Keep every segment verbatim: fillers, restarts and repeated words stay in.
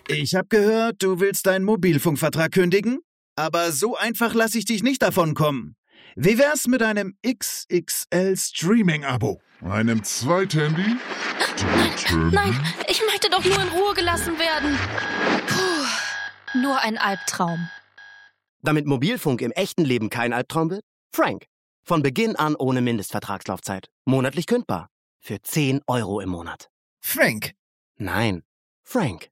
Ich habe gehört, du willst deinen Mobilfunkvertrag kündigen? Aber so einfach lasse ich dich nicht davon kommen. Wie wär's mit einem X X L-Streaming-Abo? Einem Zweithandy? Nein, nein, ich möchte doch nur in Ruhe gelassen werden. Puh, nur ein Albtraum. Damit Mobilfunk im echten Leben kein Albtraum wird? Frank. Von Beginn an ohne Mindestvertragslaufzeit. Monatlich kündbar. Für zehn Euro im Monat. Frank. Nein, Frank.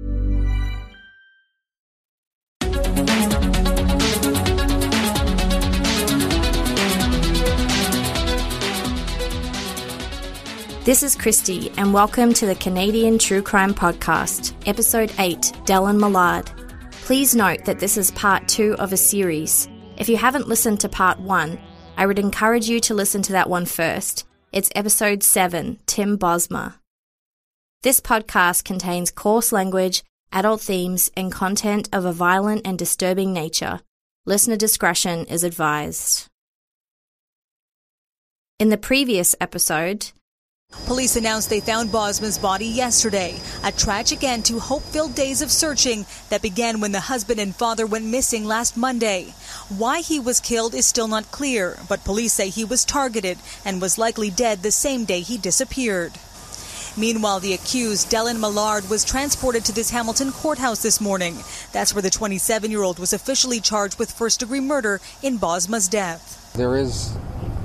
This is Christy, and welcome to the Canadian True Crime Podcast, Episode eight, Dellen Millard. Please note that this is part two of a series. If you haven't listened to part one, I would encourage you to listen to that one first. It's Episode seven, Tim Bosma. This podcast contains coarse language, adult themes, and content of a violent and disturbing nature. Listener discretion is advised. In the previous episode, police announced they found Bosma's body yesterday, a tragic end to hope-filled days of searching that began when the husband and father went missing last Monday. Why he was killed is still not clear, but police say he was targeted and was likely dead the same day he disappeared. Meanwhile, the accused, Dellen Millard, was transported to this Hamilton courthouse this morning. That's where the twenty-seven-year-old was officially charged with first-degree murder in Bosma's death. There is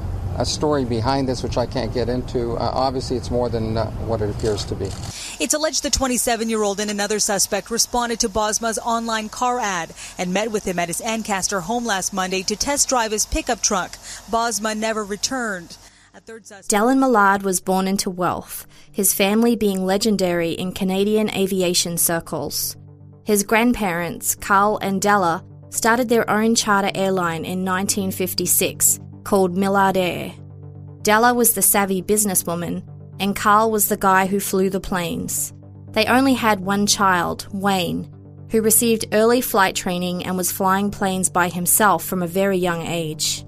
a story behind this which I can't get into. Uh, obviously, it's more than uh, what it appears to be. It's alleged the twenty-seven-year-old and another suspect responded to Bosma's online car ad and met with him at his Ancaster home last Monday to test drive his pickup truck. Bosma never returned. A third suspect- Dellen Millard was born into wealth, his family being legendary in Canadian aviation circles. His grandparents, Carl and Della, started their own charter airline in nineteen fifty-six, called Millard Air. Della was the savvy businesswoman, and Carl was the guy who flew the planes. They only had one child, Wayne, who received early flight training and was flying planes by himself from a very young age.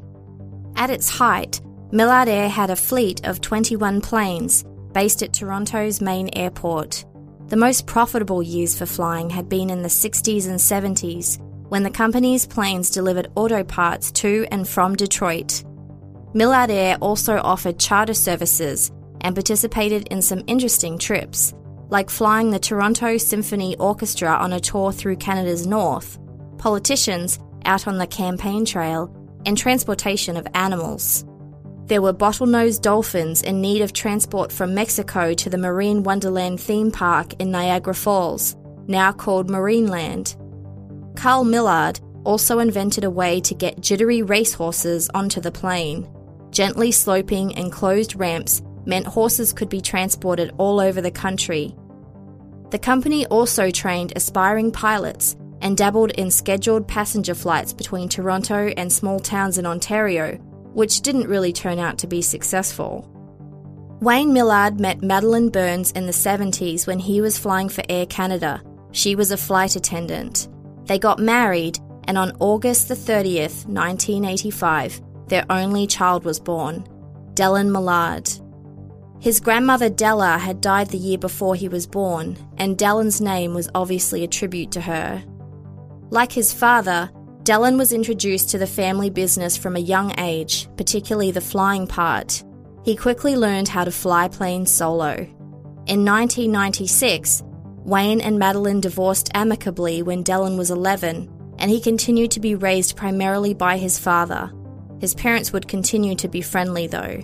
At its height, Millard Air had a fleet of twenty-one planes based at Toronto's main airport. The most profitable years for flying had been in the sixties and seventies, when the company's planes delivered auto parts to and from Detroit. Millard Air also offered charter services and participated in some interesting trips, like flying the Toronto Symphony Orchestra on a tour through Canada's north, politicians out on the campaign trail, and transportation of animals. There were bottlenose dolphins in need of transport from Mexico to the Marine Wonderland theme park in Niagara Falls, now called Marineland. Carl Millard also invented a way to get jittery racehorses onto the plane. Gently sloping and closed ramps meant horses could be transported all over the country. The company also trained aspiring pilots and dabbled in scheduled passenger flights between Toronto and small towns in Ontario, which didn't really turn out to be successful. Wayne Millard met Madeline Burns in the seventies when he was flying for Air Canada. She was a flight attendant. They got married, and on August the thirtieth, nineteen eighty-five, their only child was born, Dellen Millard. His grandmother Della had died the year before he was born, and Dellen's name was obviously a tribute to her. Like his father, Dellen was introduced to the family business from a young age, particularly the flying part. He quickly learned how to fly planes solo. In nineteen ninety-six, Wayne and Madeline divorced amicably when Dellen was eleven, and he continued to be raised primarily by his father. His parents would continue to be friendly, though.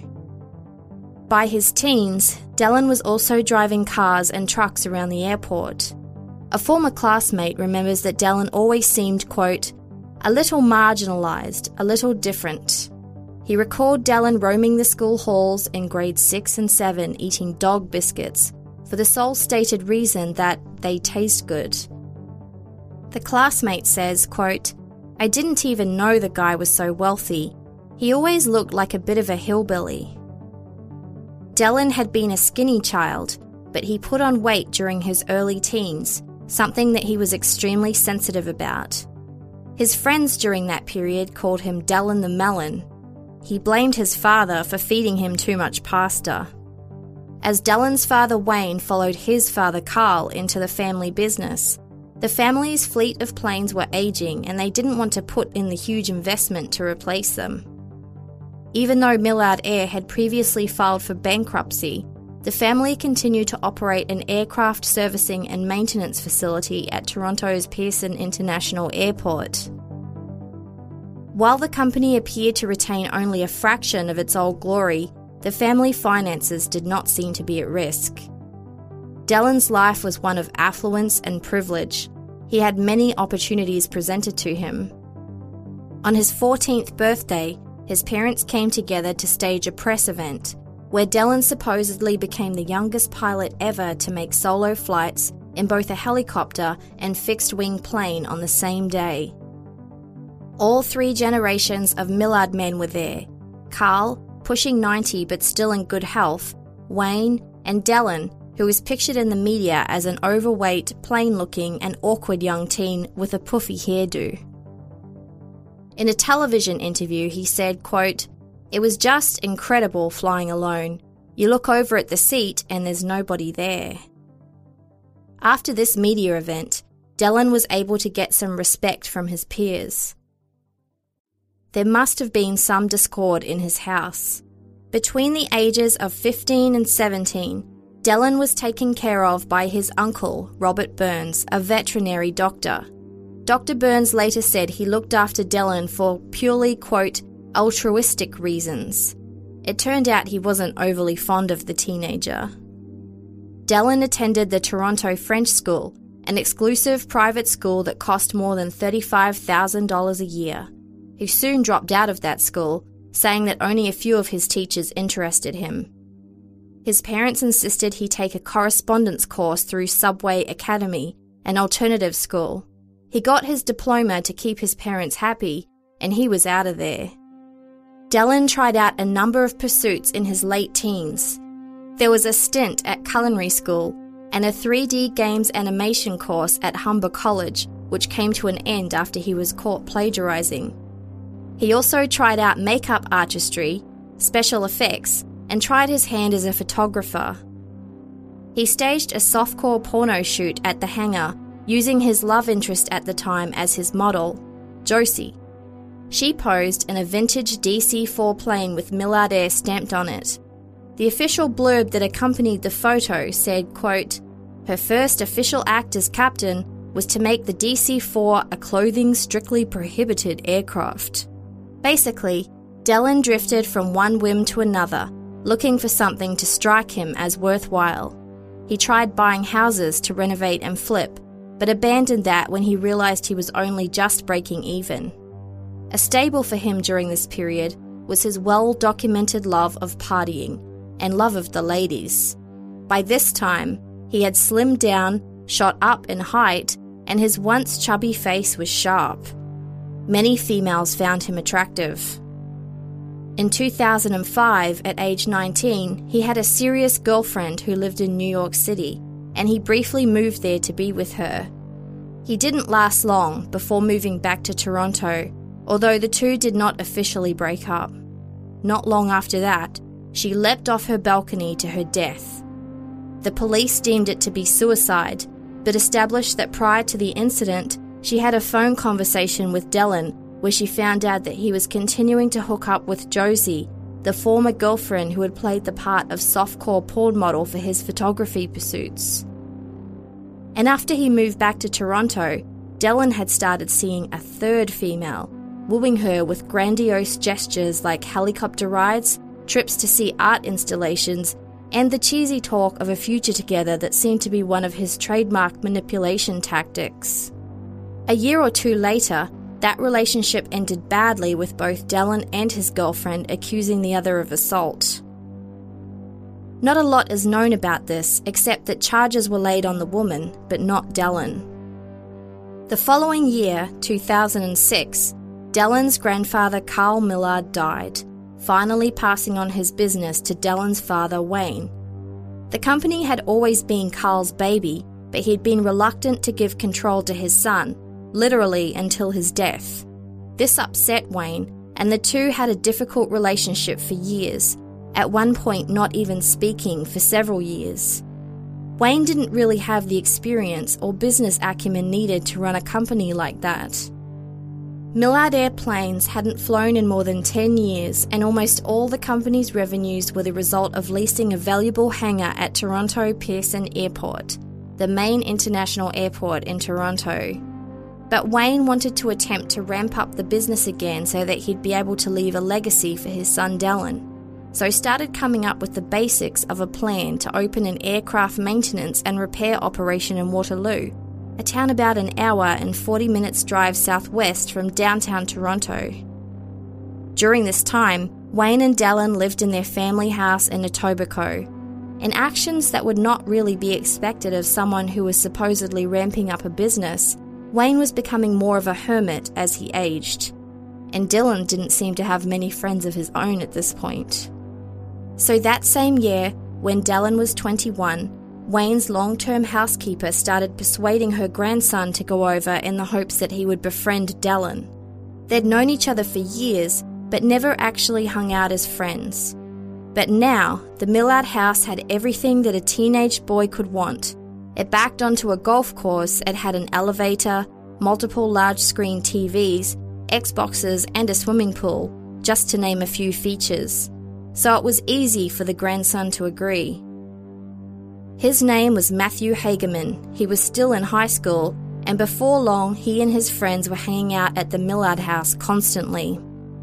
By his teens, Dellen was also driving cars and trucks around the airport. A former classmate remembers that Dellen always seemed, quote, a little marginalised, a little different. He recalled Dellen roaming the school halls in grades six and seven eating dog biscuits, for the sole stated reason that they taste good. The classmate says, quote, I didn't even know the guy was so wealthy. He always looked like a bit of a hillbilly. Dellen had been a skinny child, but he put on weight during his early teens, something that he was extremely sensitive about. His friends during that period called him Dellen the Melon. He blamed his father for feeding him too much pasta. As Dellen's father Wayne followed his father Carl into the family business, The family's fleet of planes were aging and they didn't want to put in the huge investment to replace them. Even though Millard Air had previously filed for bankruptcy, the family continued to operate an aircraft servicing and maintenance facility at Toronto's Pearson International Airport. While the company appeared to retain only a fraction of its old glory, the family finances did not seem to be at risk. Dellen's life was one of affluence and privilege. He had many opportunities presented to him. On his fourteenth birthday, his parents came together to stage a press event, where Dellen supposedly became the youngest pilot ever to make solo flights in both a helicopter and fixed-wing plane on the same day. All three generations of Millard men were there: Carl, pushing ninety but still in good health, Wayne, and Dellen, who was pictured in the media as an overweight, plain-looking and awkward young teen with a puffy hairdo. In a television interview, he said, quote, "It was just incredible flying alone. You look over at the seat and there's nobody there." After this media event, Dellen was able to get some respect from his peers. There must have been some discord in his house. Between the ages of fifteen and seventeen, Dellen was taken care of by his uncle, Robert Burns, a veterinary doctor. Doctor Burns later said he looked after Dellen for purely, quote, altruistic reasons. It turned out he wasn't overly fond of the teenager. Dellen attended the Toronto French School, an exclusive private school that cost more than thirty-five thousand dollars a year. He soon dropped out of that school, saying that only a few of his teachers interested him. His parents insisted he take a correspondence course through Subway Academy, an alternative school. He got his diploma to keep his parents happy, and he was out of there. Dellen tried out a number of pursuits in his late teens. There was a stint at culinary school and a three D games animation course at Humber College, which came to an end after he was caught plagiarizing. He also tried out makeup artistry, special effects, and tried his hand as a photographer. He staged a softcore porno shoot at the hangar, using his love interest at the time as his model, Josie. She posed in a vintage D C four plane with Millard Air stamped on it. The official blurb that accompanied the photo said, quote, "Her first official act as captain was to make the D C four a clothing strictly prohibited aircraft." Basically, Dellen drifted from one whim to another, looking for something to strike him as worthwhile. He tried buying houses to renovate and flip, but abandoned that when he realised he was only just breaking even. A staple for him during this period was his well-documented love of partying and love of the ladies. By this time, he had slimmed down, shot up in height, and his once chubby face was sharp. Many females found him attractive. In two thousand five, at age nineteen, he had a serious girlfriend who lived in New York City, and he briefly moved there to be with her. He didn't last long before moving back to Toronto, although the two did not officially break up. Not long after that, she leapt off her balcony to her death. The police deemed it to be suicide, but established that prior to the incident, she had a phone conversation with Dellen where she found out that he was continuing to hook up with Josie, the former girlfriend who had played the part of softcore porn model for his photography pursuits. And after he moved back to Toronto, Dellen had started seeing a third female, wooing her with grandiose gestures like helicopter rides, trips to see art installations, and the cheesy talk of a future together that seemed to be one of his trademark manipulation tactics. A year or two later, that relationship ended badly with both Dellen and his girlfriend accusing the other of assault. Not a lot is known about this, except that charges were laid on the woman, but not Dellen. The following year, two thousand six, Dellen's grandfather Carl Millard died, finally passing on his business to Dellen's father Wayne. The company had always been Carl's baby, but he'd been reluctant to give control to his son, literally until his death. This upset Wayne, and the two had a difficult relationship for years, at one point not even speaking for several years. Wayne didn't really have the experience or business acumen needed to run a company like that. Millard Airplanes hadn't flown in more than ten years, and almost all the company's revenues were the result of leasing a valuable hangar at Toronto Pearson Airport, the main international airport in Toronto. But Wayne wanted to attempt to ramp up the business again so that he'd be able to leave a legacy for his son Dallin, so started coming up with the basics of a plan to open an aircraft maintenance and repair operation in Waterloo, a town about an hour and forty minutes drive southwest from downtown Toronto. During this time, Wayne and Dallin lived in their family house in Etobicoke, in actions that would not really be expected of someone who was supposedly ramping up a business. Wayne was becoming more of a hermit as he aged, and Dylan didn't seem to have many friends of his own at this point. So that same year, when Dallin was twenty-one, Wayne's long-term housekeeper started persuading her grandson to go over in the hopes that he would befriend Dallin. They'd known each other for years, but never actually hung out as friends. But now, the Millard house had everything that a teenage boy could want. It backed onto a golf course, it had an elevator, multiple large-screen T Vs, Xboxes and a swimming pool, just to name a few features. So it was easy for the grandson to agree. His name was Matthew Hagerman. He was still in high school, and before long he and his friends were hanging out at the Millard house constantly.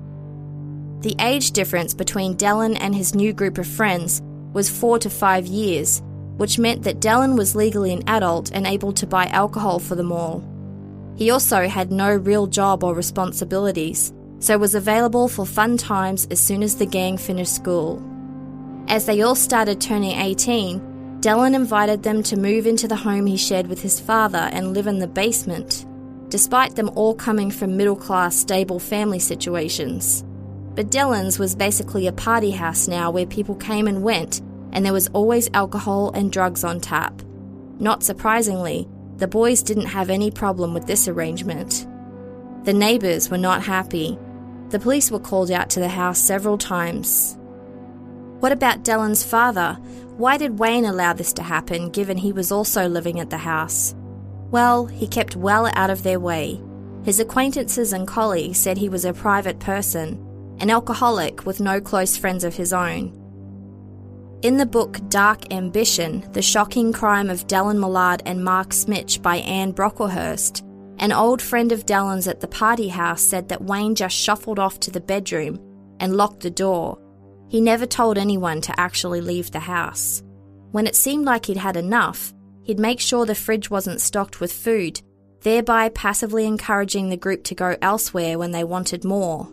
The age difference between Dallin and his new group of friends was four to five years, which meant that Dallin was legally an adult and able to buy alcohol for them all. He also had no real job or responsibilities, so was available for fun times as soon as the gang finished school. As they all started turning eighteen, Dallin invited them to move into the home he shared with his father and live in the basement, despite them all coming from middle-class, stable family situations. But Dallin's was basically a party house now where people came and went, and there was always alcohol and drugs on tap. Not surprisingly, the boys didn't have any problem with this arrangement. The neighbours were not happy. The police were called out to the house several times. What about Dallin's father? Why did Wayne allow this to happen, given he was also living at the house? Well, he kept well out of their way. His acquaintances and colleagues said he was a private person, an alcoholic with no close friends of his own. In the book Dark Ambition, The Shocking Crime of Dallin Millard and Mark Smitch by Anne Brocklehurst, an old friend of Dallin's at the party house said that Wayne just shuffled off to the bedroom and locked the door. He never told anyone to actually leave the house. When it seemed like he'd had enough, he'd make sure the fridge wasn't stocked with food, thereby passively encouraging the group to go elsewhere when they wanted more.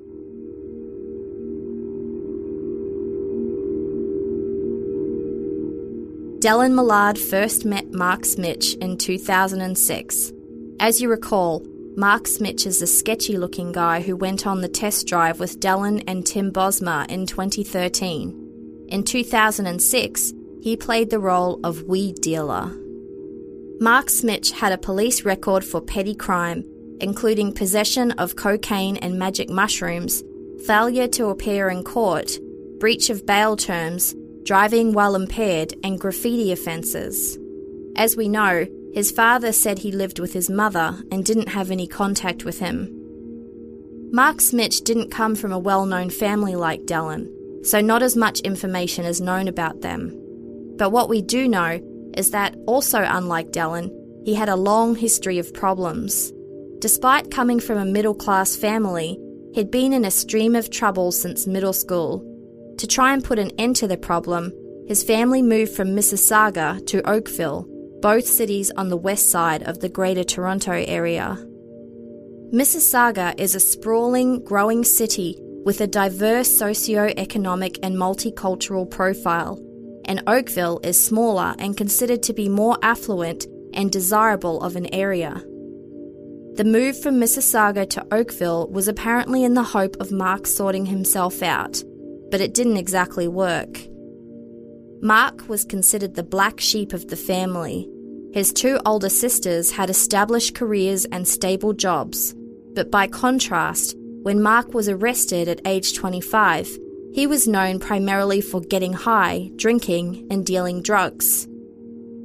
Dallin Millard first met Mark Smitch in two thousand six. As you recall, Mark Smitch is a sketchy-looking guy who went on the test drive with Dallin and Tim Bosma in twenty thirteen. In two thousand six, he played the role of weed dealer. Mark Smitch had a police record for petty crime, including possession of cocaine and magic mushrooms, failure to appear in court, breach of bail terms, driving while impaired, and graffiti offences. As we know, his father said he lived with his mother and didn't have any contact with him. Mark Smitch didn't come from a well-known family like Dallin, so not as much information is known about them. But what we do know is that, also unlike Dallin, he had a long history of problems. Despite coming from a middle-class family, he'd been in a stream of trouble since middle school. To try and put an end to the problem, his family moved from Mississauga to Oakville, both cities on the west side of the Greater Toronto area. Mississauga is a sprawling, growing city with a diverse socio-economic and multicultural profile, and Oakville is smaller and considered to be more affluent and desirable of an area. The move from Mississauga to Oakville was apparently in the hope of Mark sorting himself out, but it didn't exactly work. Mark was considered the black sheep of the family. His two older sisters had established careers and stable jobs, but by contrast, when Mark was arrested at age twenty-five, he was known primarily for getting high, drinking, and dealing drugs.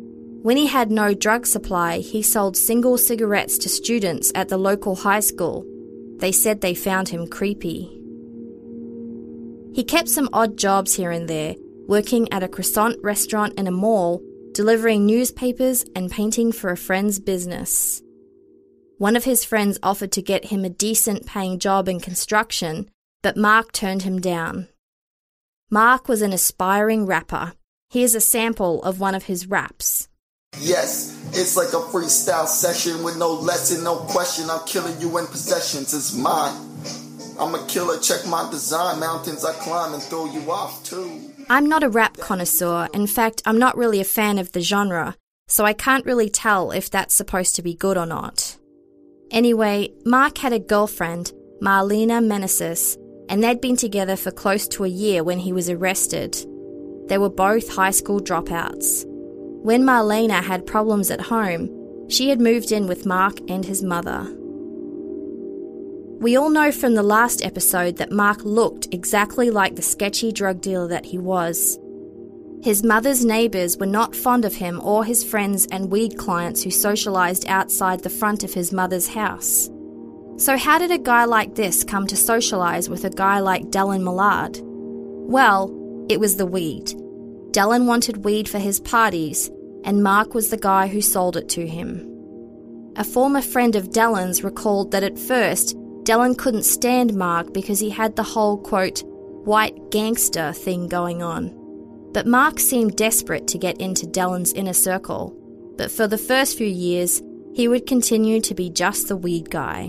When he had no drug supply, he sold single cigarettes to students at the local high school. They said they found him creepy. He kept some odd jobs here and there, working at a croissant restaurant in a mall, delivering newspapers and painting for a friend's business. One of his friends offered to get him a decent paying job in construction, but Mark turned him down. Mark was an aspiring rapper. Here's a sample of one of his raps. Yes, it's like a freestyle session with no lesson, no question. I'm killing you in possessions, it's mine. I'm a killer, check my design. Mountains I climb and throw you off too. I'm not a rap connoisseur. In fact, I'm not really a fan of the genre, so I can't really tell if that's supposed to be good or not. Anyway, Mark had a girlfriend, Marlena Meneses, and they'd been together for close to a year when he was arrested. They were both high school dropouts. When Marlena had problems at home, she had moved in with Mark and his mother. We all know from the last episode that Mark looked exactly like the sketchy drug dealer that he was. His mother's neighbours were not fond of him or his friends and weed clients who socialised outside the front of his mother's house. So how did a guy like this come to socialise with a guy like Delon Millard? Well, it was the weed. Delon wanted weed for his parties, and Mark was the guy who sold it to him. A former friend of Delon's recalled that at first, Delon couldn't stand Mark because he had the whole, quote, white gangster thing going on. But Mark seemed desperate to get into Delon's inner circle. But for the first few years, he would continue to be just the weed guy.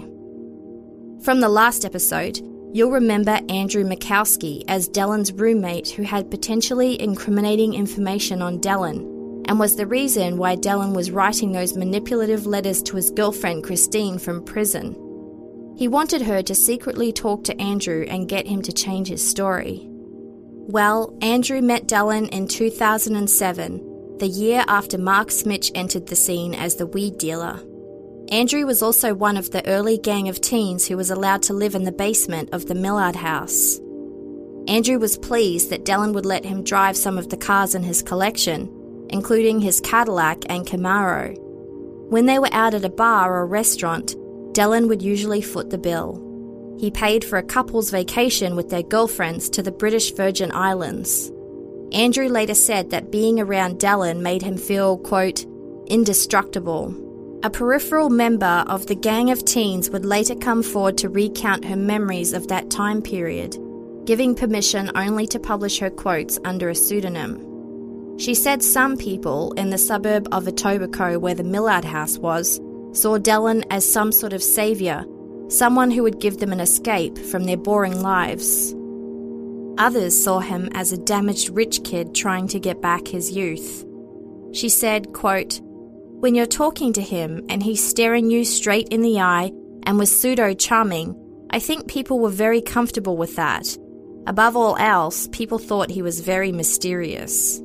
From the last episode, you'll remember Andrew Mikowski as Delon's roommate who had potentially incriminating information on Delon and was the reason why Delon was writing those manipulative letters to his girlfriend Christine from prison. He wanted her to secretly talk to Andrew and get him to change his story. Well, Andrew met Delon in two thousand seven, the year after Mark Smitch entered the scene as the weed dealer. Andrew was also one of the early gang of teens who was allowed to live in the basement of the Millard house. Andrew was pleased that Delon would let him drive some of the cars in his collection, including his Cadillac and Camaro. When they were out at a bar or restaurant, Delon would usually foot the bill. He paid for a couple's vacation with their girlfriends to the British Virgin Islands. Andrew later said that being around Delon made him feel, quote, indestructible. A peripheral member of the gang of teens would later come forward to recount her memories of that time period, giving permission only to publish her quotes under a pseudonym. She said some people in the suburb of Etobicoke, where the Millard house was, saw Delon as some sort of saviour, someone who would give them an escape from their boring lives. Others saw him as a damaged rich kid trying to get back his youth. She said, quote, when you're talking to him and he's staring you straight in the eye and was pseudo-charming, I think people were very comfortable with that. Above all else, people thought he was very mysterious.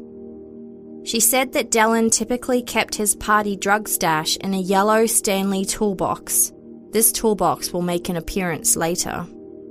She said that Delon typically kept his party drug stash in a yellow Stanley toolbox. This toolbox will make an appearance later.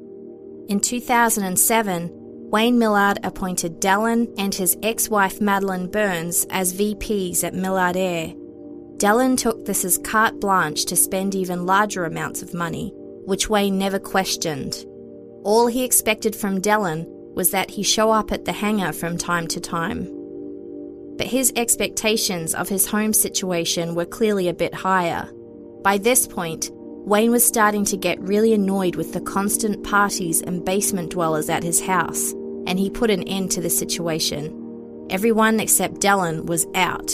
In two thousand seven, Wayne Millard appointed Delon and his ex-wife Madeline Burns as V Ps at Millard Air. Delon took this as carte blanche to spend even larger amounts of money, which Wayne never questioned. All he expected from Delon was that he show up at the hangar from time to time. But his expectations of his home situation were clearly a bit higher. By this point, Wayne was starting to get really annoyed with the constant parties and basement dwellers at his house, and he put an end to the situation. Everyone except Delon was out.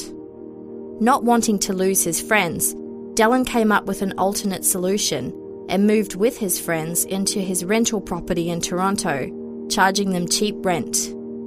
Not wanting to lose his friends, Delon came up with an alternate solution and moved with his friends into his rental property in Toronto, charging them cheap rent.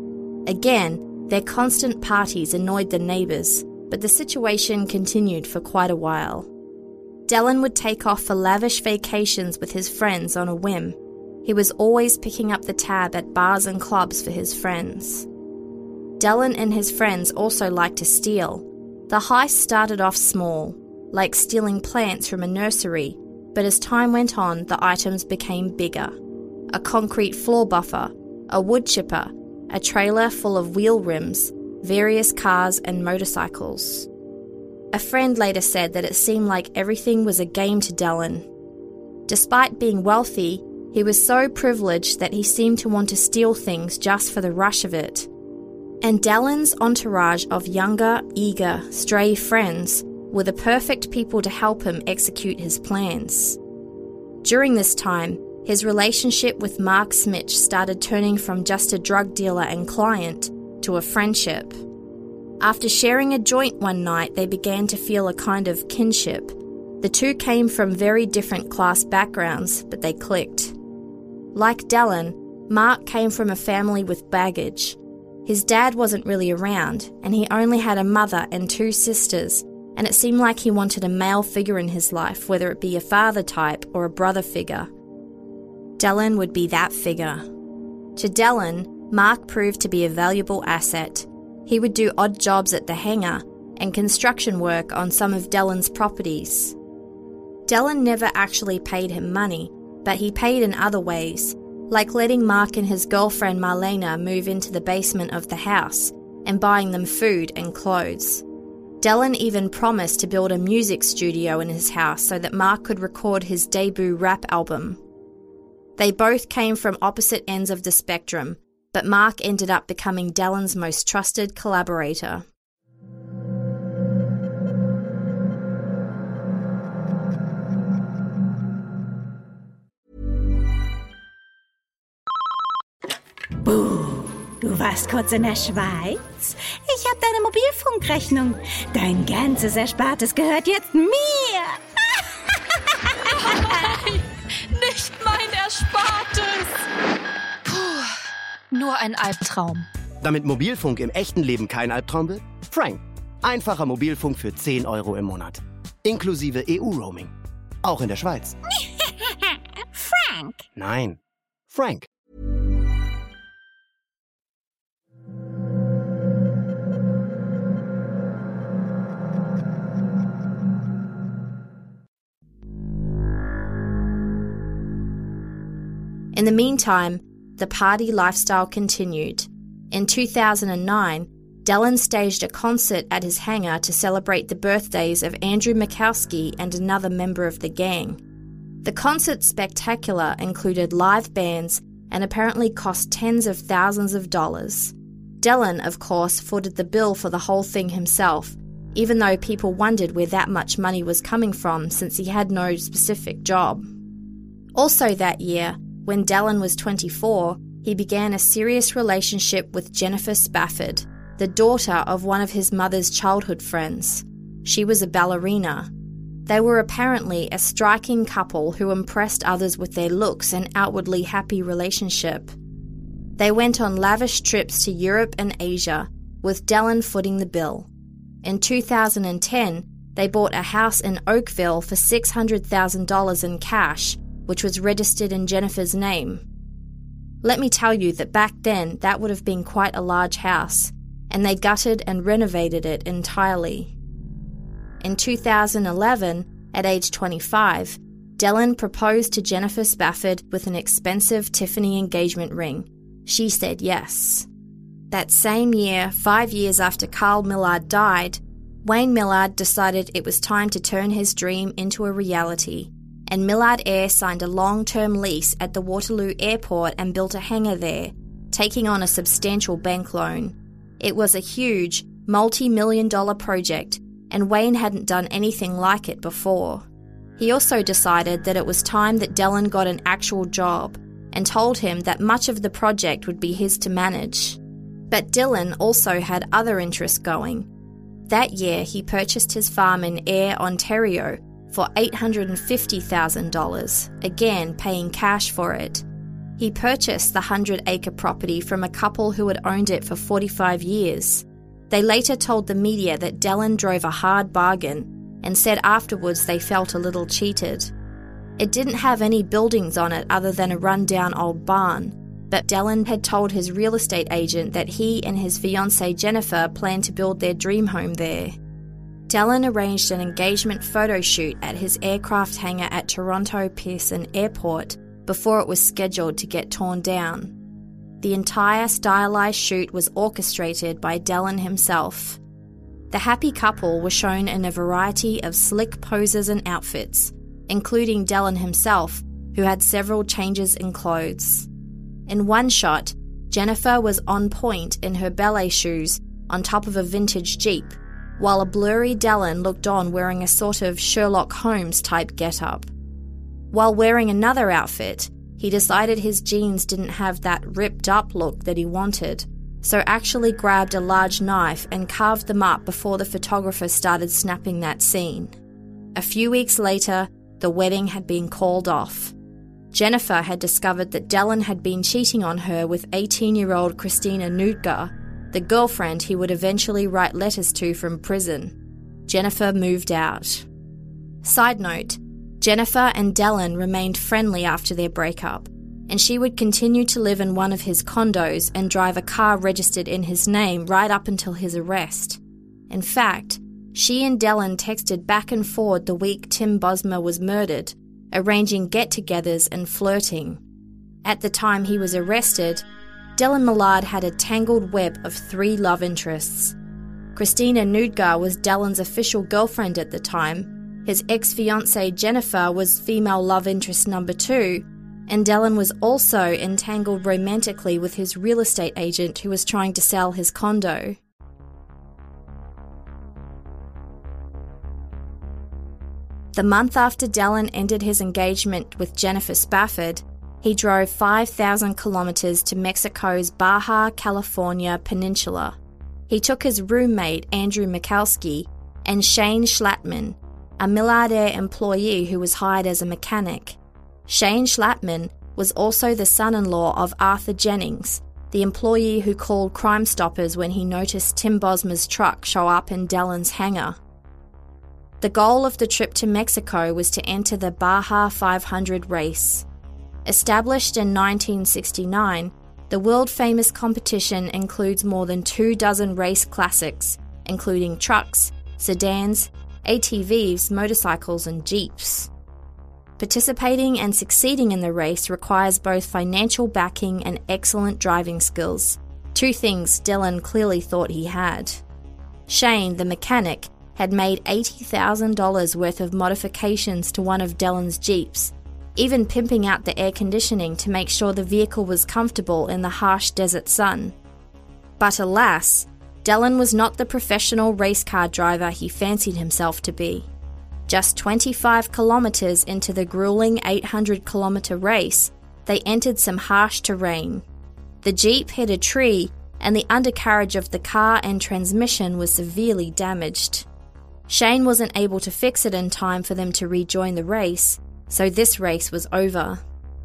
Again, their constant parties annoyed the neighbours, but the situation continued for quite a while. Delon would take off for lavish vacations with his friends on a whim. He was always picking up the tab at bars and clubs for his friends. Delon and his friends also liked to steal. The heist started off small, like stealing plants from a nursery, but as time went on, the items became bigger. A concrete floor buffer, a wood chipper, a trailer full of wheel rims, various cars and motorcycles. A friend later said that it seemed like everything was a game to Dellen. Despite being wealthy, he was so privileged that he seemed to want to steal things just for the rush of it. And Dellen's entourage of younger, eager, stray friends were the perfect people to help him execute his plans. During this time, his relationship with Mark Smitch started turning from just a drug dealer and client to a friendship. After sharing a joint one night, they began to feel a kind of kinship. The two came from very different class backgrounds, but they clicked. Like Dellen, Mark came from a family with baggage. His dad wasn't really around, and he only had a mother and two sisters, and it seemed like he wanted a male figure in his life, whether it be a father type or a brother figure. Dellen would be that figure. To Dellen, Mark proved to be a valuable asset. He would do odd jobs at the hangar and construction work on some of Dellen's properties. Dellen never actually paid him money, but he paid in other ways, like letting Mark and his girlfriend Marlena move into the basement of the house and buying them food and clothes. Dellen even promised to build a music studio in his house so that Mark could record his debut rap album. They both came from opposite ends of the spectrum, but Mark ended up becoming Dellen's most trusted collaborator. Buh, du warst kurz in der Schweiz? Ich hab deine Mobilfunkrechnung. Dein ganzes Erspartes gehört jetzt mir. Nein, nicht mein Erspartes. Puh, nur ein Albtraum. Damit Mobilfunk im echten Leben kein Albtraum wird? Frank. Einfacher Mobilfunk für zehn Euro im Monat. Inklusive E U-Roaming. Auch in der Schweiz. Frank. Nein, Frank. In the meantime, the party lifestyle continued. In two thousand nine, Dellen staged a concert at his hangar to celebrate the birthdays of Andrew Mikowski and another member of the gang. The concert's spectacular included live bands and apparently cost tens of thousands of dollars. Dellen, of course, footed the bill for the whole thing himself, even though people wondered where that much money was coming from since he had no specific job. Also that year, when Dellen was twenty-four, he began a serious relationship with Jennifer Spafford, the daughter of one of his mother's childhood friends. She was a ballerina. They were apparently a striking couple who impressed others with their looks and outwardly happy relationship. They went on lavish trips to Europe and Asia, with Dellen footing the bill. In two thousand ten, they bought a house in Oakville for six hundred thousand dollars in cash, which was registered in Jennifer's name. Let me tell you that back then that would have been quite a large house, and they gutted and renovated it entirely. In two thousand eleven, at age twenty-five, Dellen proposed to Jennifer Spafford with an expensive Tiffany engagement ring. She said yes. That same year, five years after Carl Millard died, Wayne Millard decided it was time to turn his dream into a reality, and Millard Air signed a long-term lease at the Waterloo Airport and built a hangar there, taking on a substantial bank loan. It was a huge, multi-million dollar project, and Wayne hadn't done anything like it before. He also decided that it was time that Dellen got an actual job, and told him that much of the project would be his to manage. But Dellen also had other interests going. That year, he purchased his farm in Ayr, Ontario, for eight hundred fifty thousand dollars, again paying cash for it. He purchased the hundred-acre property from a couple who had owned it for forty-five years. They later told the media that Dellen drove a hard bargain, and said afterwards they felt a little cheated. It didn't have any buildings on it other than a run-down old barn, but Dellen had told his real estate agent that he and his fiancée Jennifer planned to build their dream home there. Dellen arranged an engagement photo shoot at his aircraft hangar at Toronto Pearson Airport before it was scheduled to get torn down. The entire stylized shoot was orchestrated by Dellen himself. The happy couple were shown in a variety of slick poses and outfits, including Delon himself, who had several changes in clothes. In one shot, Jennifer was on point in her ballet shoes on top of a vintage Jeep, while a blurry Delon looked on wearing a sort of Sherlock Holmes-type getup. While wearing another outfit, he decided his jeans didn't have that ripped-up look that he wanted, so actually grabbed a large knife and carved them up before the photographer started snapping that scene. A few weeks later, the wedding had been called off. Jennifer had discovered that Delon had been cheating on her with eighteen-year-old Christina Nootgar, the girlfriend he would eventually write letters to from prison. Jennifer moved out. Side note, Jennifer and Delon remained friendly after their breakup, and she would continue to live in one of his condos and drive a car registered in his name right up until his arrest. In fact, she and Delon texted back and forward the week Tim Bosma was murdered, arranging get-togethers and flirting. At the time he was arrested, Delon Millard had a tangled web of three love interests. Christina Nootgar was Delon's official girlfriend at the time, his ex-fiancée Jennifer was female love interest number two, and Delon was also entangled romantically with his real estate agent who was trying to sell his condo. The month after Delon ended his engagement with Jennifer Spafford, he drove five thousand kilometres to Mexico's Baja California Peninsula. He took his roommate Andrew Michalski and Shane Schlattman, a Millardair employee who was hired as a mechanic. Shane Schlattman was also the son-in-law of Arthur Jennings, the employee who called Crime Stoppers when he noticed Tim Bosma's truck show up in Delon's hangar. The goal of the trip to Mexico was to enter the Baja five hundred race. Established in nineteen sixty-nine, the world-famous competition includes more than two dozen race classics, including trucks, sedans, A T Vs, motorcycles and jeeps. Participating and succeeding in the race requires both financial backing and excellent driving skills, two things Delon clearly thought he had. Shane, the mechanic, had made eighty thousand dollars worth of modifications to one of Delon's Jeeps, even pimping out the air conditioning to make sure the vehicle was comfortable in the harsh desert sun. But alas, Delon was not the professional race car driver he fancied himself to be. Just twenty-five kilometres into the grueling eight hundred kilometre race, they entered some harsh terrain. The Jeep hit a tree, and the undercarriage of the car and transmission was severely damaged. Shane wasn't able to fix it in time for them to rejoin the race, so this race was over.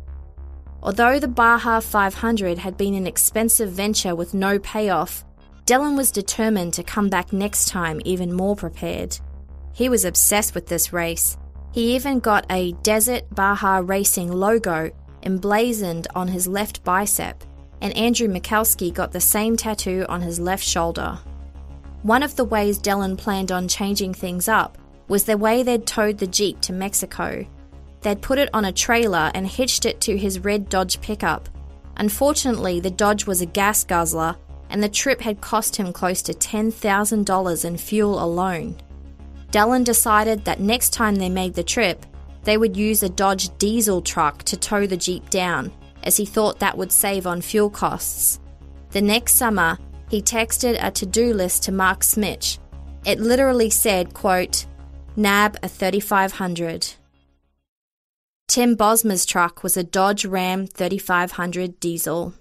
Although the Baja five hundred had been an expensive venture with no payoff, Delon was determined to come back next time even more prepared. He was obsessed with this race. He even got a Desert Baja Racing logo emblazoned on his left bicep, and Andrew Michalski got the same tattoo on his left shoulder. One of the ways Delon planned on changing things up was the way they'd towed the Jeep to Mexico. They'd put it on a trailer and hitched it to his red Dodge pickup. Unfortunately, the Dodge was a gas guzzler, and the trip had cost him close to ten thousand dollars in fuel alone. Delon decided that next time they made the trip, they would use a Dodge diesel truck to tow the Jeep down, as he thought that would save on fuel costs. The next summer, he texted a to-do list to Mark Smitch. It literally said, quote, "Nab a thirty-five hundred. Tim Bosma's truck was a Dodge Ram thirty-five hundred diesel.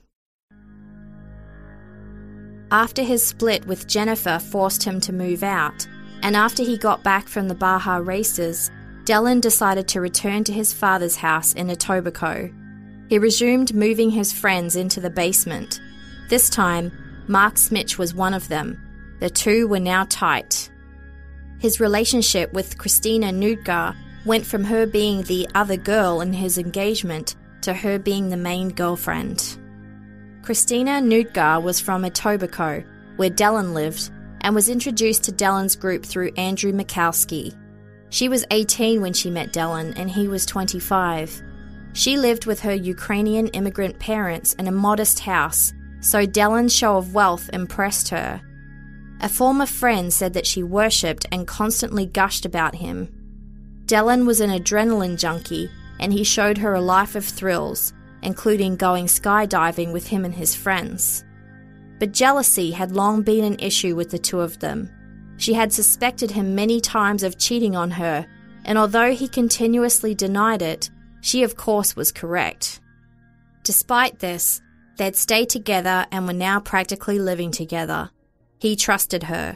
After his split with Jennifer forced him to move out, and after he got back from the Baja races, Delon decided to return to his father's house in Etobicoke. He resumed moving his friends into the basement. This time, Mark Smitch was one of them. The two were now tight. His relationship with Christina Nootgar went from her being the other girl in his engagement to her being the main girlfriend. Christina Nootgar was from Etobicoke, where Delon lived, and was introduced to Delon's group through Andrew Michalski. She was eighteen when she met Delon, and he was twenty-five. She lived with her Ukrainian immigrant parents in a modest house, so Delon's show of wealth impressed her. A former friend said that she worshipped and constantly gushed about him. Dellen was an adrenaline junkie, and he showed her a life of thrills, including going skydiving with him and his friends. But jealousy had long been an issue with the two of them. She had suspected him many times of cheating on her, and although he continuously denied it, she of course was correct. Despite this, they'd stayed together and were now practically living together. He trusted her.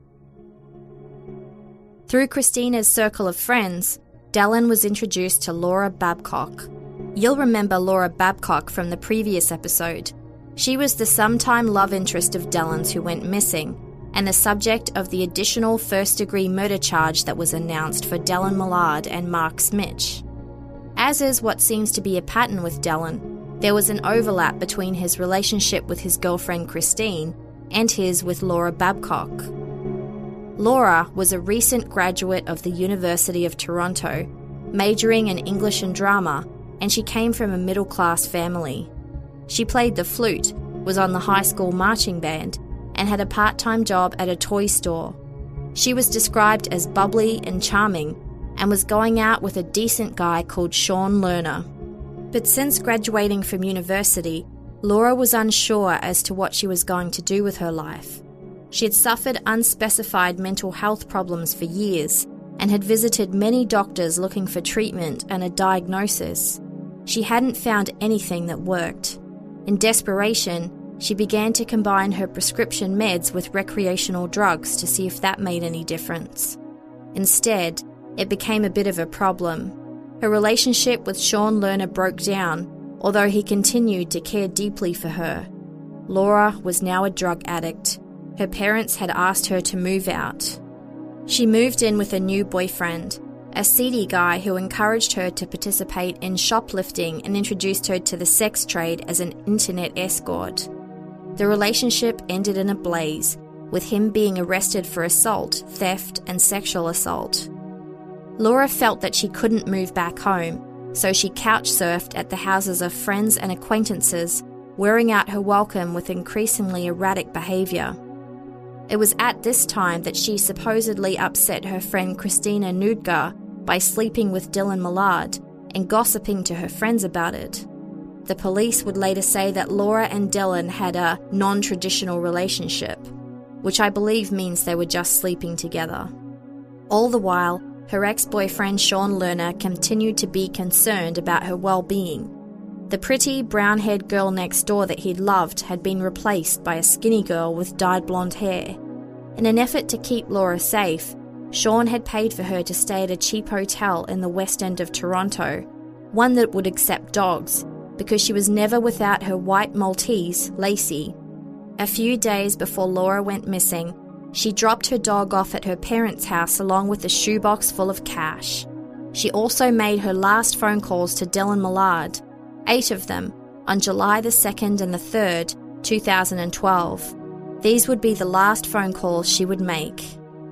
Through Christina's circle of friends, Dellen was introduced to Laura Babcock. You'll remember Laura Babcock from the previous episode. She was the sometime love interest of Dellen's who went missing, and the subject of the additional first-degree murder charge that was announced for Dellen Millard and Mark Smitch. As is what seems to be a pattern with Dellen, there was an overlap between his relationship with his girlfriend Christine and his with Laura Babcock. Laura was a recent graduate of the University of Toronto, majoring in English and drama, and she came from a middle-class family. She played the flute, was on the high school marching band, and had a part-time job at a toy store. She was described as bubbly and charming, and was going out with a decent guy called Sean Lerner. But since graduating from university, Laura was unsure as to what she was going to do with her life. She had suffered unspecified mental health problems for years and had visited many doctors looking for treatment and a diagnosis. She hadn't found anything that worked. In desperation, she began to combine her prescription meds with recreational drugs to see if that made any difference. Instead, it became a bit of a problem. Her relationship with Sean Lerner broke down, although he continued to care deeply for her. Laura was now a drug addict. Her parents had asked her to move out. She moved in with a new boyfriend, a seedy guy who encouraged her to participate in shoplifting and introduced her to the sex trade as an internet escort. The relationship ended in a blaze, with him being arrested for assault, theft, and sexual assault. Laura felt that she couldn't move back home, so she couch-surfed at the houses of friends and acquaintances, wearing out her welcome with increasingly erratic behaviour. It was at this time that she supposedly upset her friend Christina Nudgar by sleeping with Dellen Millard and gossiping to her friends about it. The police would later say that Laura and Dellen had a non-traditional relationship, which I believe means they were just sleeping together. All the while, her ex-boyfriend Sean Lerner continued to be concerned about her well-being. The pretty, brown-haired girl next door that he'd loved had been replaced by a skinny girl with dyed blonde hair. In an effort to keep Laura safe, Sean had paid for her to stay at a cheap hotel in the West End of Toronto, one that would accept dogs, because she was never without her white Maltese, Lacey. A few days before Laura went missing, she dropped her dog off at her parents' house along with a shoebox full of cash. She also made her last phone calls to Dellen Millard, eight of them, on July the second and the third, two thousand twelve. These would be the last phone calls she would make.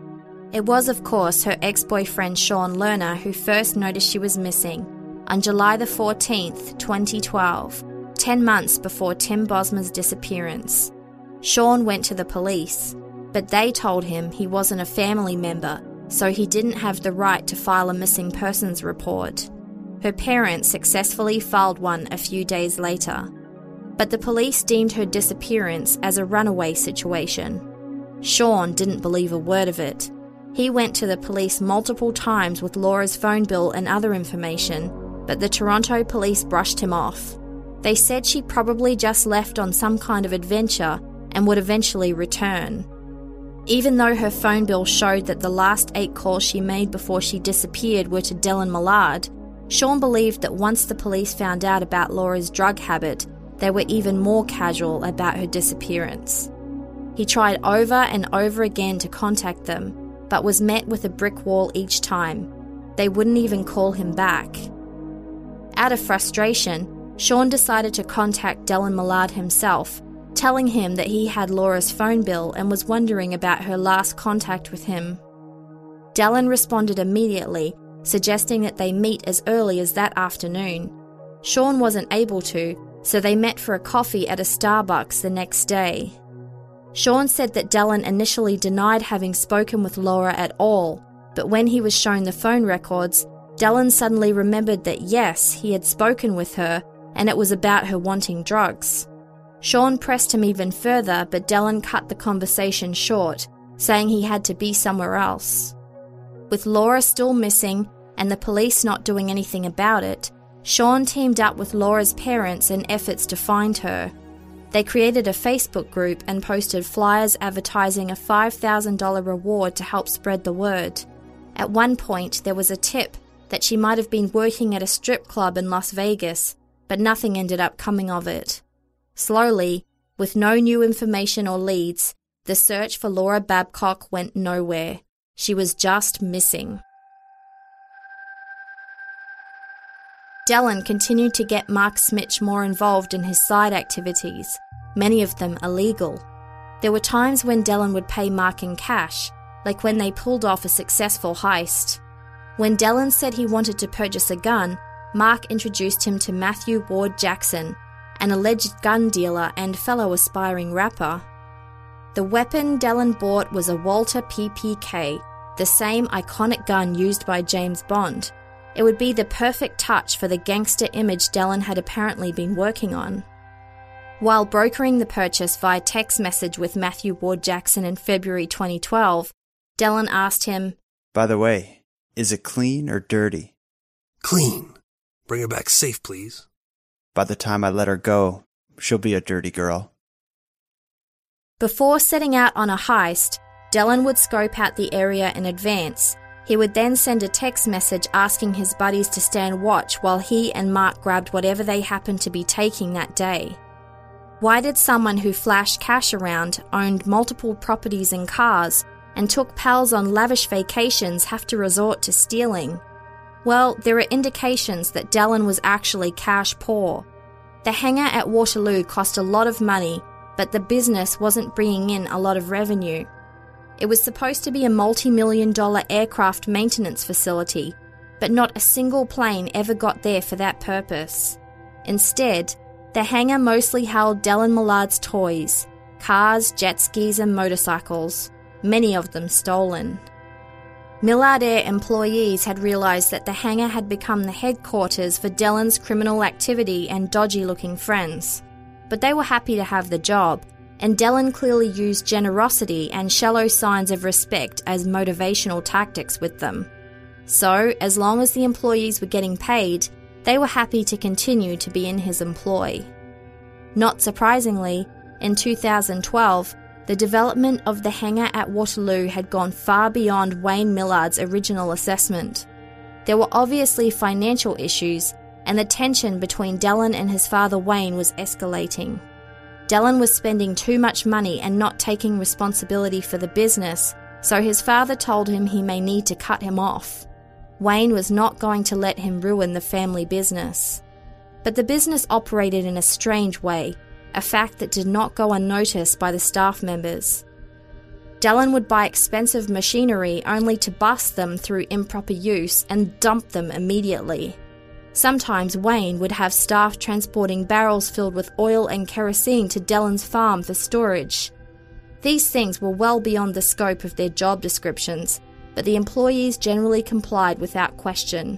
It was, of course, her ex-boyfriend Sean Lerner who first noticed she was missing, on July the fourteenth, twenty twelve, ten months before Tim Bosma's disappearance. Sean went to the police, but they told him he wasn't a family member, so he didn't have the right to file a missing persons report. Her parents successfully filed one a few days later, but the police deemed her disappearance as a runaway situation. Sean didn't believe a word of it. He went to the police multiple times with Laura's phone bill and other information, but the Toronto police brushed him off. They said she probably just left on some kind of adventure and would eventually return. Even though her phone bill showed that the last eight calls she made before she disappeared were to Dellen Millard, Sean believed that once the police found out about Laura's drug habit, they were even more casual about her disappearance. He tried over and over again to contact them, but was met with a brick wall each time. They wouldn't even call him back. Out of frustration, Sean decided to contact Dellen Millard himself, telling him that he had Laura's phone bill and was wondering about her last contact with him. Dellen responded immediately, suggesting that they meet as early as that afternoon. Sean wasn't able to, so they met for a coffee at a Starbucks the next day. Sean said that Dellen initially denied having spoken with Laura at all, but when he was shown the phone records, Dellen suddenly remembered that yes, he had spoken with her, and it was about her wanting drugs. Sean pressed him even further, but Dellen cut the conversation short, saying he had to be somewhere else. With Laura still missing, and the police not doing anything about it, Sean teamed up with Laura's parents in efforts to find her. They created a Facebook group and posted flyers advertising a five thousand dollars reward to help spread the word. At one point, there was a tip that she might have been working at a strip club in Las Vegas, but nothing ended up coming of it. Slowly, with no new information or leads, the search for Laura Babcock went nowhere. She was just missing. Dellen continued to get Mark Smich more involved in his side activities, many of them illegal. There were times when Dellen would pay Mark in cash, like when they pulled off a successful heist. When Dellen said he wanted to purchase a gun, Mark introduced him to Matthew Ward Jackson, an alleged gun dealer and fellow aspiring rapper. The weapon Dellen bought was a Walther P P K, the same iconic gun used by James Bond. It would be the perfect touch for the gangster image Dellen had apparently been working on. While brokering the purchase via text message with Matthew Ward Jackson in February twenty twelve, Dellen asked him, "By the way, is it clean or dirty?" "Clean. Bring her back safe, please." "By the time I let her go, she'll be a dirty girl." Before setting out on a heist, Dellen would scope out the area in advance. He would then send a text message asking his buddies to stand watch while he and Mark grabbed whatever they happened to be taking that day. Why did someone who flashed cash around, owned multiple properties and cars, and took pals on lavish vacations have to resort to stealing? Well, there are indications that Dellen was actually cash poor. The hangar at Waterloo cost a lot of money, but the business wasn't bringing in a lot of revenue. It was supposed to be a multi-million dollar aircraft maintenance facility, but not a single plane ever got there for that purpose. Instead, the hangar mostly held Dellen Millard's toys, cars, jet skis and motorcycles, many of them stolen. Millard Air employees had realised that the hangar had become the headquarters for Dellen's criminal activity and dodgy-looking friends, but they were happy to have the job, and Dellen clearly used generosity and shallow signs of respect as motivational tactics with them. So, as long as the employees were getting paid, they were happy to continue to be in his employ. Not surprisingly, in two thousand twelve, the development of the hangar at Waterloo had gone far beyond Wayne Millard's original assessment. There were obviously financial issues, and the tension between Dellen and his father Wayne was escalating. Dellen was spending too much money and not taking responsibility for the business, so his father told him he may need to cut him off. Wayne was not going to let him ruin the family business. But the business operated in a strange way, a fact that did not go unnoticed by the staff members. Dellen would buy expensive machinery only to bust them through improper use and dump them immediately. Sometimes Wayne would have staff transporting barrels filled with oil and kerosene to Dellen's farm for storage. These things were well beyond the scope of their job descriptions, but the employees generally complied without question.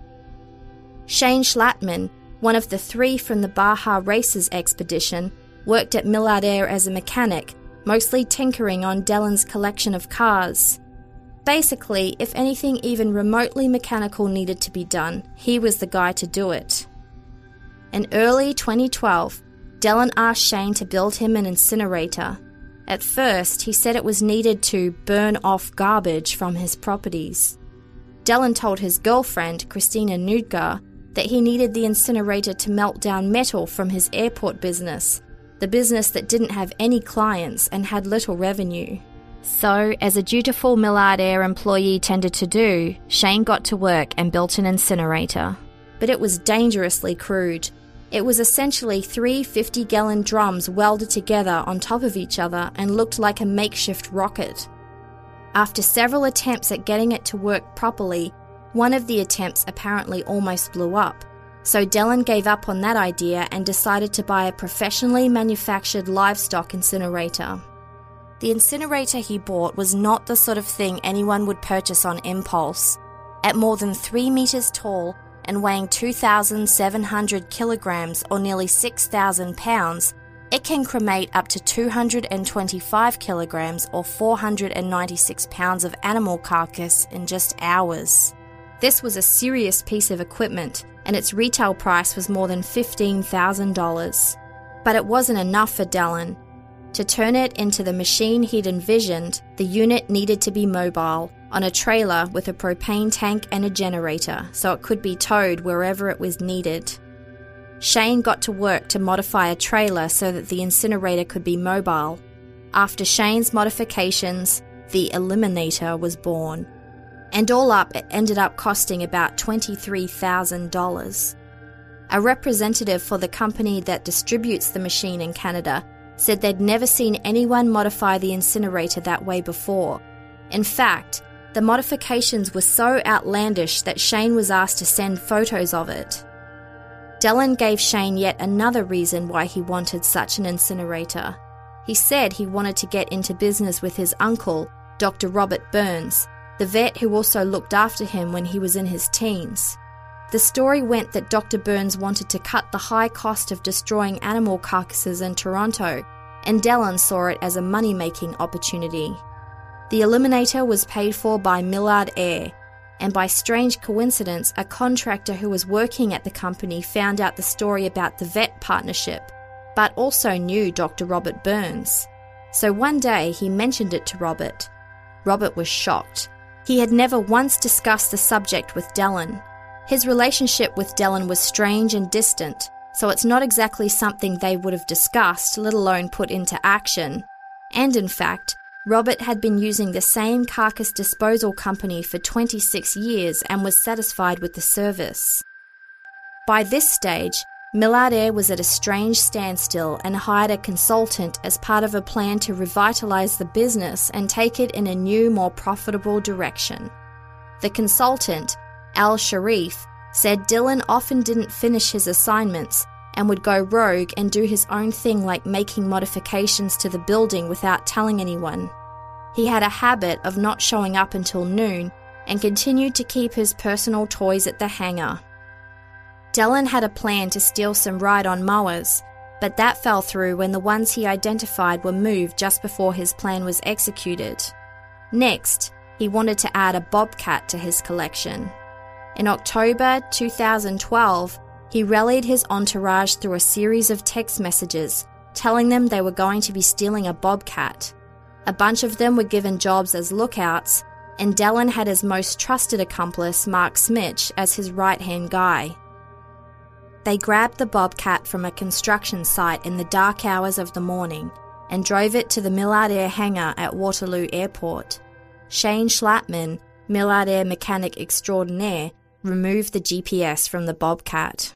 Shane Schlattman, one of the three from the Baja Racers expedition, worked at Millard Air as a mechanic, mostly tinkering on Dellen's collection of cars. Basically, if anything even remotely mechanical needed to be done, he was the guy to do it. In early twenty twelve, Dellen asked Shane to build him an incinerator. At first, he said it was needed to burn off garbage from his properties. Dellen told his girlfriend, Christina Nudgar, that he needed the incinerator to melt down metal from his airport business, the business that didn't have any clients and had little revenue. So, as a dutiful Millard Air employee tended to do, Shane got to work and built an incinerator. But it was dangerously crude. It was essentially three fifty-gallon drums welded together on top of each other and looked like a makeshift rocket. After several attempts at getting it to work properly, one of the attempts apparently almost blew up. So Dellen gave up on that idea and decided to buy a professionally manufactured livestock incinerator. The incinerator he bought was not the sort of thing anyone would purchase on impulse. At more than three metres tall and weighing two thousand seven hundred kilograms or nearly six thousand pounds, it can cremate up to two hundred twenty-five kilograms or four hundred ninety-six pounds of animal carcass in just hours. This was a serious piece of equipment, and its retail price was more than fifteen thousand dollars. But it wasn't enough for Dellen. To turn it into the machine he'd envisioned, the unit needed to be mobile, on a trailer with a propane tank and a generator, so it could be towed wherever it was needed. Shane got to work to modify a trailer so that the incinerator could be mobile. After Shane's modifications, the Eliminator was born. And all up, it ended up costing about twenty-three thousand dollars. A representative for the company that distributes the machine in Canada said they'd never seen anyone modify the incinerator that way before. In fact, the modifications were so outlandish that Shane was asked to send photos of it. Dellen gave Shane yet another reason why he wanted such an incinerator. He said he wanted to get into business with his uncle, Doctor Robert Burns, the vet who also looked after him when he was in his teens. The story went that Doctor Burns wanted to cut the high cost of destroying animal carcasses in Toronto, and Dellen saw it as a money-making opportunity. The Eliminator was paid for by Millard Air, and by strange coincidence, a contractor who was working at the company found out the story about the vet partnership, but also knew Doctor Robert Burns. So one day he mentioned it to Robert. Robert was shocked. He had never once discussed the subject with Dellen. His relationship with Dellen was strange and distant, so it's not exactly something they would have discussed, let alone put into action. And in fact, Robert had been using the same carcass disposal company for twenty-six years and was satisfied with the service. By this stage, Millard Air was at a strange standstill and hired a consultant as part of a plan to revitalise the business and take it in a new, more profitable direction. The consultant, Al Sharif, said Dylan often didn't finish his assignments and would go rogue and do his own thing, like making modifications to the building without telling anyone. He had a habit of not showing up until noon and continued to keep his personal toys at the hangar. Dellen had a plan to steal some ride-on mowers, but that fell through when the ones he identified were moved just before his plan was executed. Next, he wanted to add a bobcat to his collection. In October two thousand twelve, he rallied his entourage through a series of text messages, telling them they were going to be stealing a bobcat. A bunch of them were given jobs as lookouts, and Dellen had his most trusted accomplice, Mark Smitch, as his right-hand guy. They grabbed the bobcat from a construction site in the dark hours of the morning and drove it to the Millard Air hangar at Waterloo Airport. Shane Schlattman, Millard Air mechanic extraordinaire, removed the G P S from the bobcat.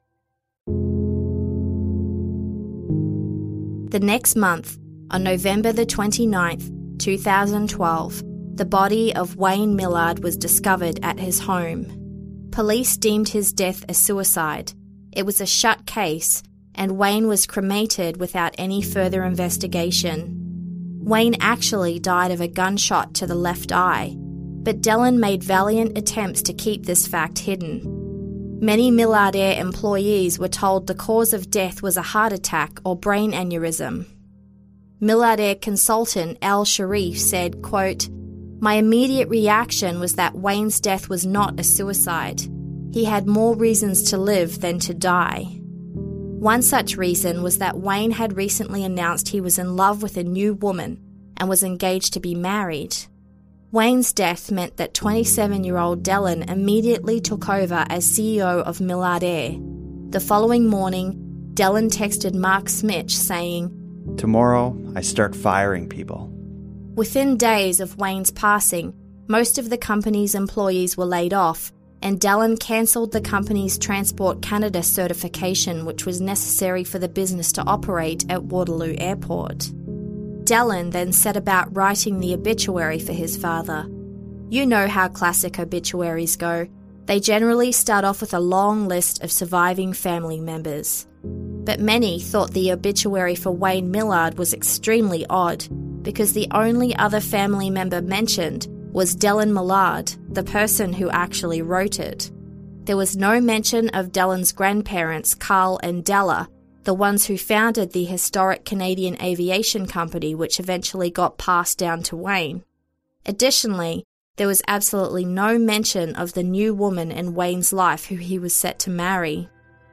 The next month, on November the twenty-ninth, two thousand twelve, the body of Wayne Millard was discovered at his home. Police deemed his death a suicide. It was a shut case, and Wayne was cremated without any further investigation. Wayne actually died of a gunshot to the left eye, but Dellen made valiant attempts to keep this fact hidden. Many Millard Air employees were told the cause of death was a heart attack or brain aneurysm. Millard Air consultant Al Sharif said, quote, "My immediate reaction was that Wayne's death was not a suicide. He had more reasons to live than to die." One such reason was that Wayne had recently announced he was in love with a new woman and was engaged to be married. Wayne's death meant that twenty-seven-year-old Dellen immediately took over as C E O of Millard Air. The following morning, Dellen texted Mark Smitch saying, "Tomorrow, I start firing people." Within days of Wayne's passing, most of the company's employees were laid off, and Dellen cancelled the company's Transport Canada certification, which was necessary for the business to operate at Waterloo Airport. Dellen then set about writing the obituary for his father. You know how classic obituaries go. They generally start off with a long list of surviving family members. But many thought the obituary for Wayne Millard was extremely odd, because the only other family member mentioned was Dellen Millard, the person who actually wrote it. There was no mention of Dellen's grandparents, Carl and Della, the ones who founded the historic Canadian Aviation Company, which eventually got passed down to Wayne. Additionally, there was absolutely no mention of the new woman in Wayne's life who he was set to marry.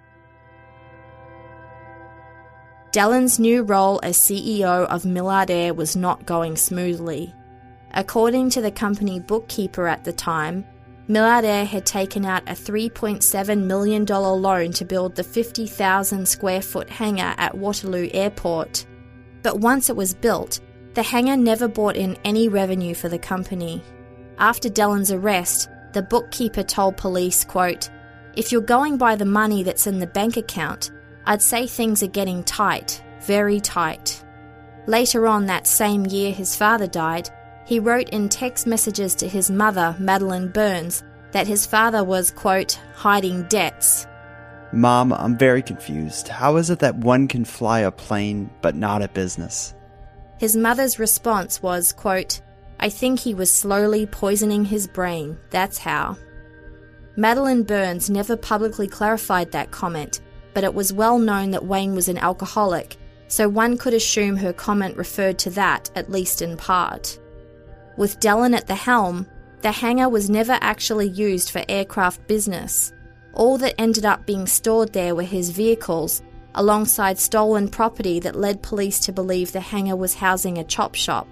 Dellen's new role as C E O of Millard Air was not going smoothly. According to the company bookkeeper at the time, Millard Air had taken out a three point seven million dollars loan to build the fifty thousand square foot hangar at Waterloo Airport. But once it was built, the hangar never brought in any revenue for the company. After Dellen's arrest, the bookkeeper told police, quote, "If you're going by the money that's in the bank account, I'd say things are getting tight, very tight." Later on that same year his father died, he wrote in text messages to his mother, Madeline Burns, that his father was, quote, "hiding debts." Mom, I'm very confused. How is it that one can fly a plane but not a business? His mother's response was, quote, "I think he was slowly poisoning his brain, that's how." Madeline Burns never publicly clarified that comment, but it was well known that Wayne was an alcoholic, so one could assume her comment referred to that, at least in part. With Dellen at the helm, the hangar was never actually used for aircraft business. All that ended up being stored there were his vehicles, alongside stolen property that led police to believe the hangar was housing a chop shop.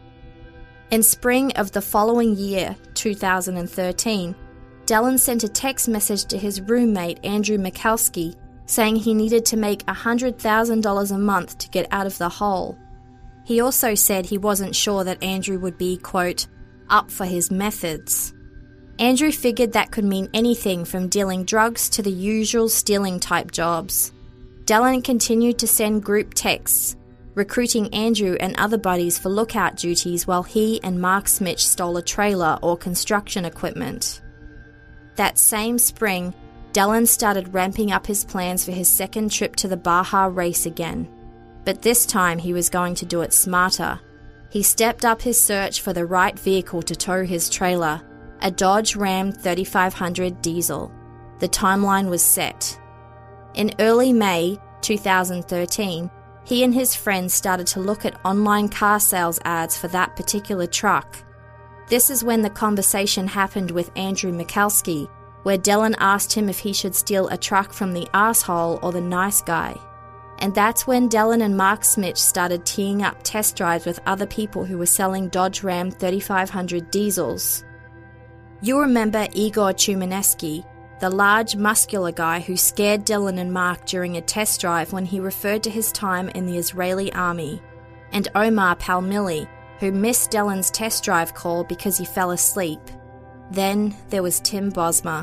In spring of the following year, two thousand thirteen, Dellen sent a text message to his roommate Andrew Michalski saying he needed to make one hundred thousand dollars a month to get out of the hole. He also said he wasn't sure that Andrew would be, quote, "up for his methods." Andrew figured that could mean anything from dealing drugs to the usual stealing type jobs. Dellen continued to send group texts, recruiting Andrew and other buddies for lookout duties while he and Mark Smitch stole a trailer or construction equipment. That same spring, Dellen started ramping up his plans for his second trip to the Baja race again. But this time he was going to do it smarter. He stepped up his search for the right vehicle to tow his trailer, a Dodge Ram thirty-five hundred diesel. The timeline was set. In early May two thousand thirteen, he and his friends started to look at online car sales ads for that particular truck. This is when the conversation happened with Andrew Michalski, where Dellen asked him if he should steal a truck from the asshole or the nice guy. And that's when Dellen and Mark Smitch started teeing up test drives with other people who were selling Dodge Ram thirty-five hundred diesels. You remember Igor Chumanesky, the large, muscular guy who scared Dellen and Mark during a test drive when he referred to his time in the Israeli army, and Omar Palmili, who missed Dellen's test drive call because he fell asleep. Then there was Tim Bosma.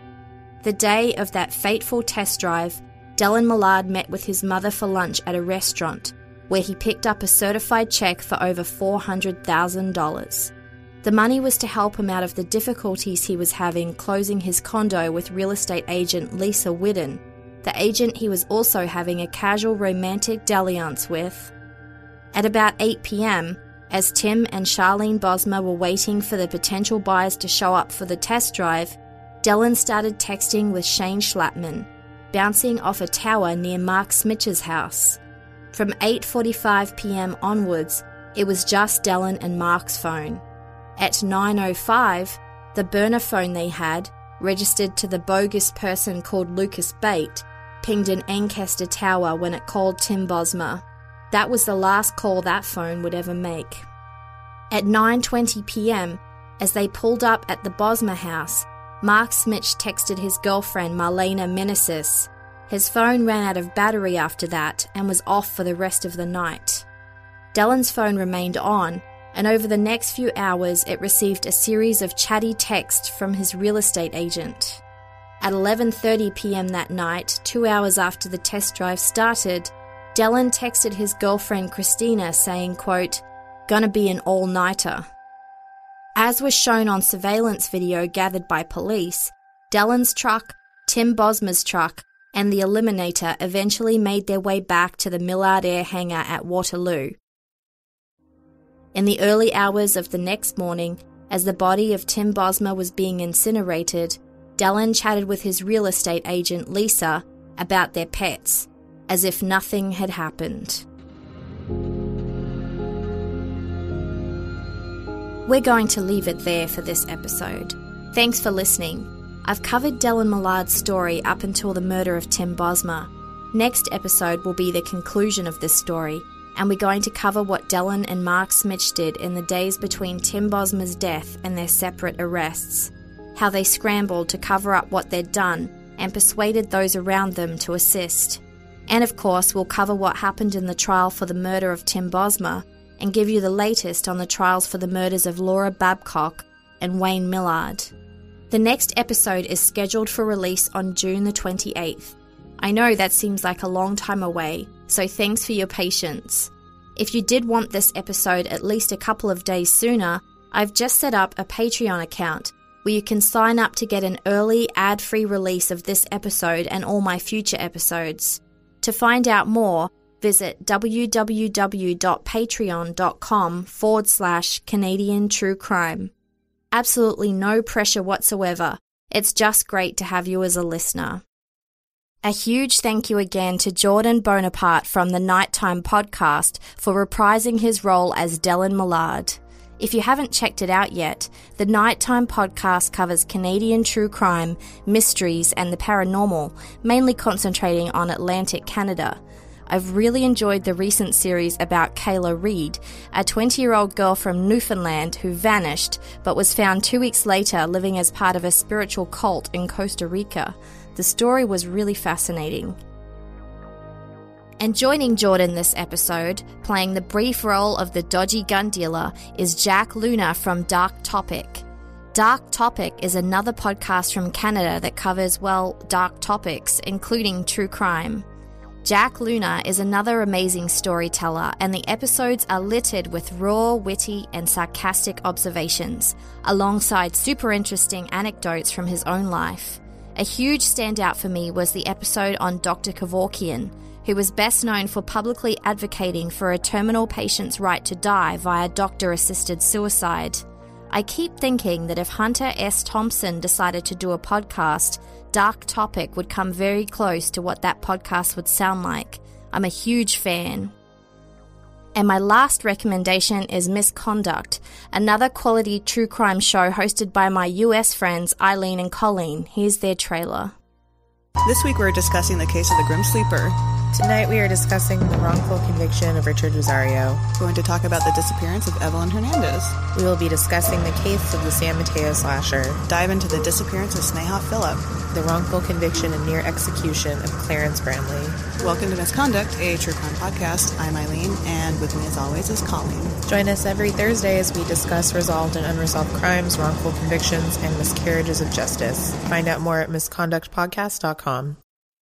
The day of that fateful test drive, Dellen Millard met with his mother for lunch at a restaurant, where he picked up a certified check for over four hundred thousand dollars. The money was to help him out of the difficulties he was having closing his condo with real estate agent Lisa Whiddon, the agent he was also having a casual romantic dalliance with. At about eight p.m, as Tim and Charlene Bosma were waiting for the potential buyers to show up for the test drive, Dellen started texting with Shane Schlapman, bouncing off a tower near Mark Smitch's house. From eight forty-five p.m. onwards, it was just Dellen and Mark's phone. At nine oh five, the burner phone they had, registered to the bogus person called Lucas Bate, pinged an Ancaster tower when it called Tim Bosma. That was the last call that phone would ever make. At nine twenty p.m, as they pulled up at the Bosma house, Mark Smitch texted his girlfriend Marlena Meneses. His phone ran out of battery after that and was off for the rest of the night. Dellen's phone remained on, and over the next few hours it received a series of chatty texts from his real estate agent. At eleven thirty p.m. that night, two hours after the test drive started, Dellen texted his girlfriend Christina saying, quote, "Gonna be an all-nighter." As was shown on surveillance video gathered by police, Dellen's truck, Tim Bosma's truck, and the Eliminator eventually made their way back to the Millard Air hangar at Waterloo. In the early hours of the next morning, as the body of Tim Bosma was being incinerated, Dellen chatted with his real estate agent Lisa about their pets, as if nothing had happened. We're going to leave it there for this episode. Thanks for listening. I've covered Dellen Millard's story up until the murder of Tim Bosma. Next episode will be the conclusion of this story, and we're going to cover what Dellen and Mark Smitch did in the days between Tim Bosma's death and their separate arrests, how they scrambled to cover up what they'd done and persuaded those around them to assist. And of course, we'll cover what happened in the trial for the murder of Tim Bosma and give you the latest on the trials for the murders of Laura Babcock and Wayne Millard. The next episode is scheduled for release on June the twenty-eighth. I know that seems like a long time away, so thanks for your patience. If you did want this episode at least a couple of days sooner, I've just set up a Patreon account where you can sign up to get an early ad-free release of this episode and all my future episodes. To find out more, visit www.patreon.com forward slash Canadian True Crime. Absolutely no pressure whatsoever. It's just great to have you as a listener. A huge thank you again to Jordan Bonaparte from the Nighttime Podcast for reprising his role as Dellen Millard. If you haven't checked it out yet, the Nighttime Podcast covers Canadian true crime, mysteries, and the paranormal, mainly concentrating on Atlantic Canada. I've really enjoyed the recent series about Kayla Reed, a twenty-year-old girl from Newfoundland who vanished but was found two weeks later living as part of a spiritual cult in Costa Rica. The story was really fascinating. And joining Jordan this episode, playing the brief role of the dodgy gun dealer, is Jack Luna from Dark Topic. Dark Topic is another podcast from Canada that covers, well, dark topics, including true crime. Jack Luna is another amazing storyteller, and the episodes are littered with raw, witty, and sarcastic observations, alongside super interesting anecdotes from his own life. A huge standout for me was the episode on Doctor Kevorkian, who was best known for publicly advocating for a terminal patient's right to die via doctor-assisted suicide. I keep thinking that if Hunter S. Thompson decided to do a podcast, Dark Topic would come very close to what that podcast would sound like. I'm a huge fan. And my last recommendation is Misconduct, another quality true crime show hosted by my U S friends Eileen and Colleen. Here's their trailer. This week we're discussing the case of the Grim Sleeper. Tonight we are discussing the wrongful conviction of Richard Rosario. We're going to talk about the disappearance of Evelyn Hernandez. We will be discussing the case of the San Mateo slasher. Dive into the disappearance of Sneha Phillip. The wrongful conviction and near execution of Clarence Brantley. Welcome to Misconduct, a true crime podcast. I'm Eileen, and with me as always is Colleen. Join us every Thursday as we discuss resolved and unresolved crimes, wrongful convictions, and miscarriages of justice. Find out more at misconduct podcast dot com.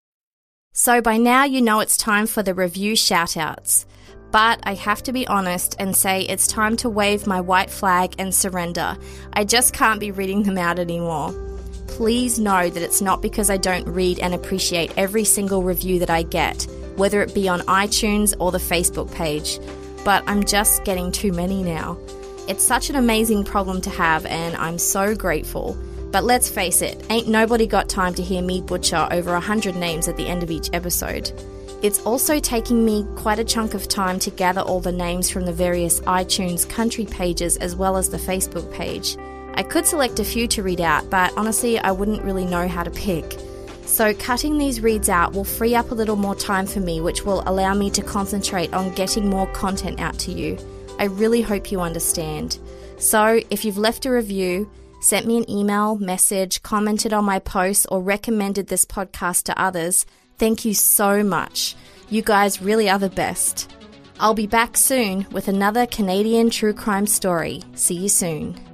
So by now you know it's time for the review shoutouts. But I have to be honest and say it's time to wave my white flag and surrender. I just can't be reading them out anymore. Please know that it's not because I don't read and appreciate every single review that I get, whether it be on iTunes or the Facebook page. But I'm just getting too many now. It's such an amazing problem to have, and I'm so grateful. But let's face it, ain't nobody got time to hear me butcher over a hundred names at the end of each episode. It's also taking me quite a chunk of time to gather all the names from the various iTunes country pages as well as the Facebook page. I could select a few to read out, but honestly I wouldn't really know how to pick. So cutting these reads out will free up a little more time for me, which will allow me to concentrate on getting more content out to you. I really hope you understand. So if you've left a review, sent me an email, message, commented on my posts, or recommended this podcast to others, thank you so much. You guys really are the best. I'll be back soon with another Canadian true crime story. See you soon.